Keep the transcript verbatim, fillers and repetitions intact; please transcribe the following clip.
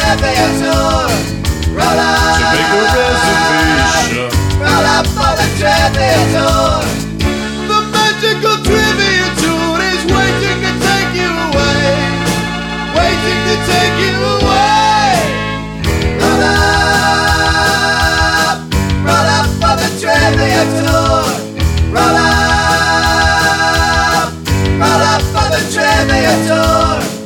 trivia tour. Roll up to make a reservation. Roll up for the trivia tour. The magical trivia tour is waiting to take you away, waiting to take you away. Roll up, roll up for the trivia tour. Roll up, roll up for the trivia tour.